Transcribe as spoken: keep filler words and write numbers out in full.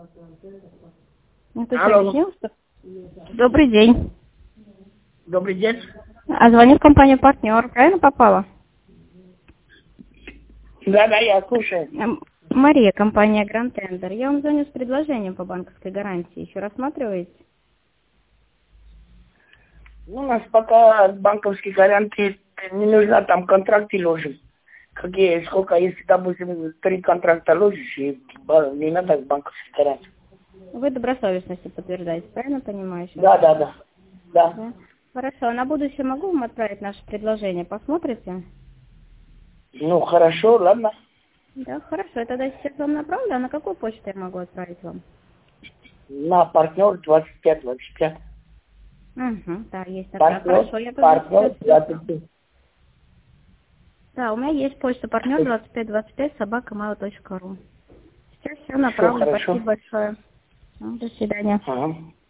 Алло. Добрый день. Добрый день. А звоню в компанию «Партнер». Правильно попала? Да, да, я слушаю. М, Мария, компания «Гранд Тендер». Я вам звоню с предложением по банковской гарантии. Еще рассматриваете? Ну, у нас пока банковские гарантии не нужно, там контракты ложить. Какие, сколько, если, допустим, три контракта ложишь, и ба- не надо банковские гарантии. Вы добросовестностью подтверждаете, правильно понимаю? Сейчас? Да, да, да. Да. Да. Хорошо, на будущее могу вам отправить наше предложение? Посмотрите? Ну, хорошо, ладно. Да, хорошо. Я тогда сейчас вам направлю, а на какую почту я могу отправить вам? На партнер двадцать пять двадцать пять. Угу, да, есть такая. Партнер, Хорошо, я тогда партнер сейчас... двадцать пять. Да, у меня есть почта партнер двадцать пять двадцать пять собака mail точка ру. Сейчас все направлю. хорошо. Спасибо большое. Ну, до свидания. Ага.